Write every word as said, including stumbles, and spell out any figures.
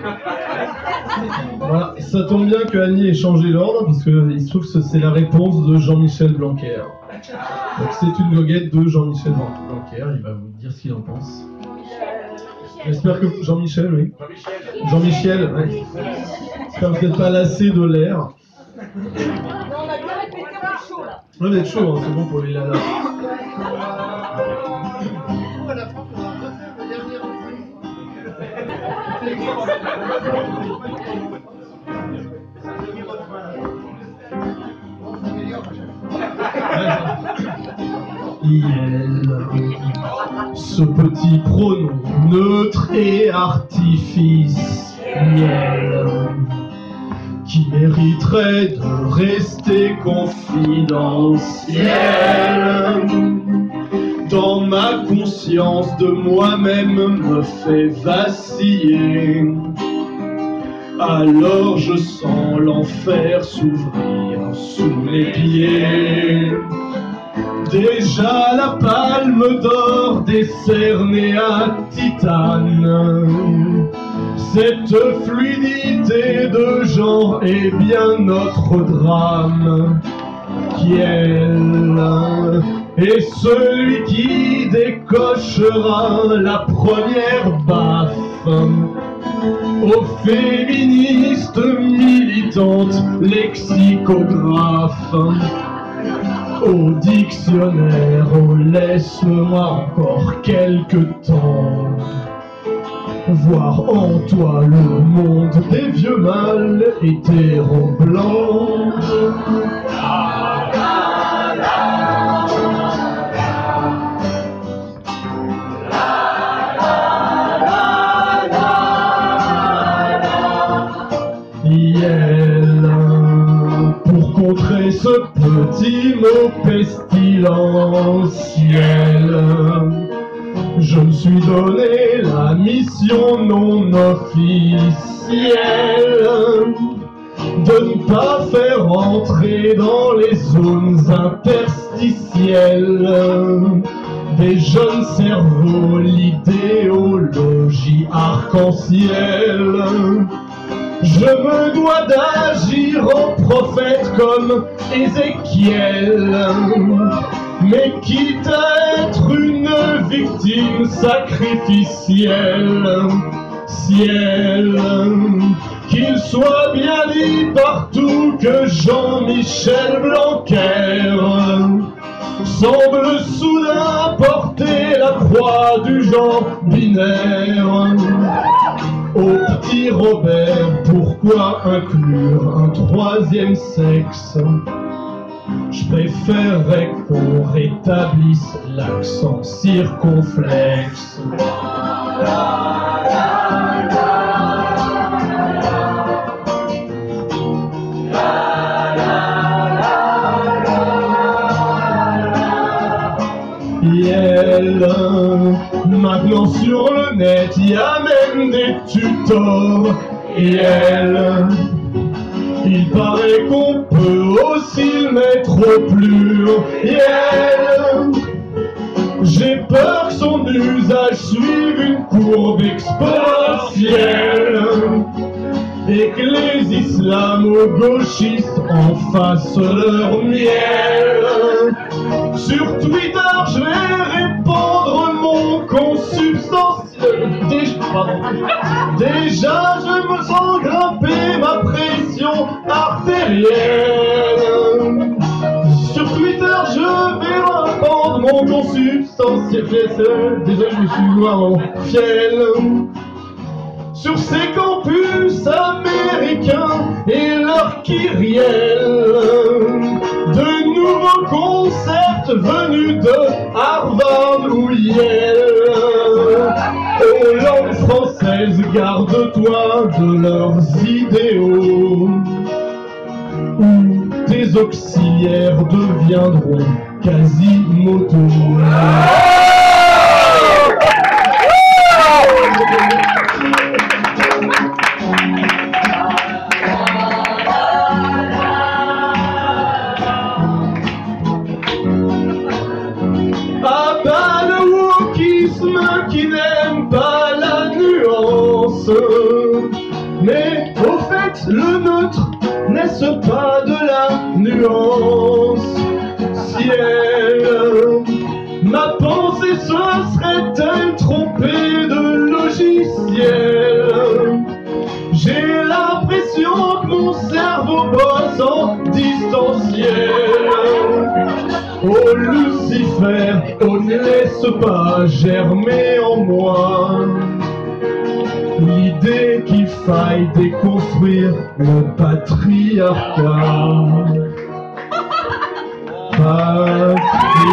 Voilà, ça tombe bien que Annie ait changé l'ordre, puisqu'il se trouve que c'est la réponse de Jean-Michel Blanquer. Donc c'est une goguette de Jean-Michel Blanquer, il va vous dire ce qu'il en pense. J'espère que Jean-Michel, oui. Jean-Michel, oui. J'espère que vous n'êtes pas lassé de l'air. Non, on a bien répété, on est chaud là. Ouais, vous êtes chaud, hein, c'est bon pour les lalas. Il, ce petit pronom neutre et artificiel qui mériterait de rester confidentiel. Dans ma conscience de moi-même me fait vaciller. Alors je sens l'enfer s'ouvrir sous les pieds. Déjà la palme d'or décernée à Titane. Cette fluidité de genre est bien notre drame. Kiel est celui qui décochera la première baffe aux féministes militantes lexicographes. Au dictionnaire, oh, laisse-moi encore quelque temps voir en toi le monde des vieux mâles hétéro-blancs. Pour contrer ce petit mot pestilentiel, je me suis donné la mission non officielle de ne pas faire entrer dans les zones interstitielles des jeunes cerveaux l'idéologie arc-en-ciel. Je me dois d'agir en prophète comme Ézéchiel, mais quitte à être une victime sacrificielle. Ciel, qu'il soit bien dit partout que Jean-Michel Blanquer semble soudain porter la croix du genre binaire. Au petit Robert, pourquoi inclure un troisième sexe? Je préférerais qu'on rétablisse l'accent circonflexe. Yel, maintenant sur le net, y a même des tutoriels. Il paraît qu'on peut aussi le mettre au pluriel. J'ai peur que son usage suive une courbe exponentielle et que les islamo-gauchistes en fassent leur miel. Sur Twitter, je vais répandre mon consubstantiel. Déjà, pardon. Déjà, je me sens grimper ma pression artérielle. Sur Twitter, je vais répandre mon consubstantiel. Désolé, je me suis noir en fiel. Sur ces campus américains et leurs kyrielles, de nouveaux concepts venus de Harvard ou Yale. Aux langues françaises, garde-toi de leurs idéaux, ou tes auxiliaires deviendront Quasimodo. Qui n'aime pas la nuance, Mais au fait, le neutre, n'est-ce pas de la nuance? Ciel, ma pensée se serait-elle trompée de logiciel? J'ai l'impression que mon cerveau bosse en distanciel. Oh Lucifer, oh ne laisse pas germer en moi l'idée qu'il faille déconstruire le patriarcat. Patriarcat.